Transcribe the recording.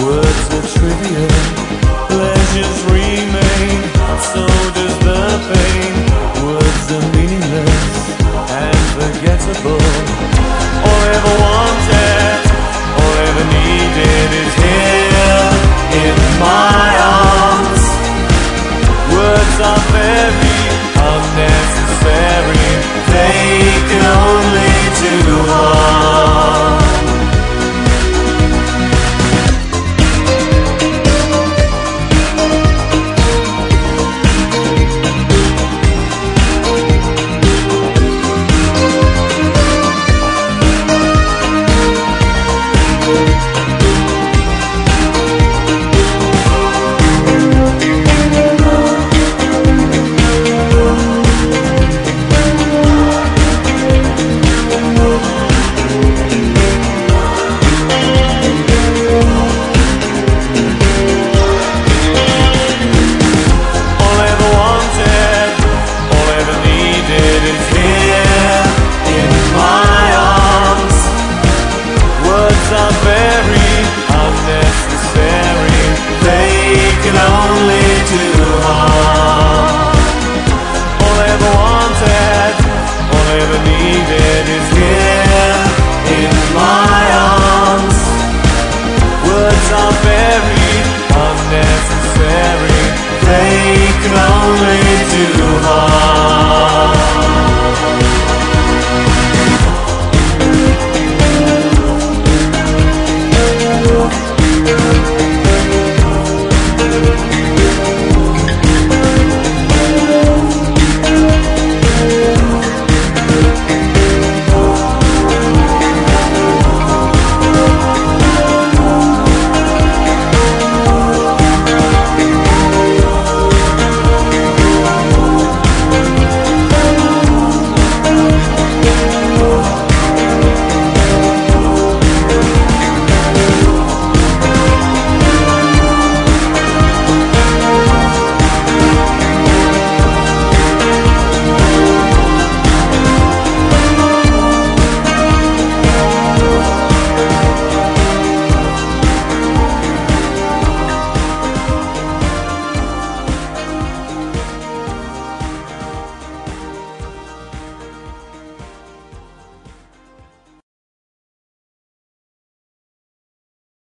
Words are trivial, pleasures remain, so does the pain. Words are meaningless and forgettable. All I ever wanted, all I ever needed is here in my arms. Words are very unnecessary, they can only do harm. Very unnecessary, they can only do harm.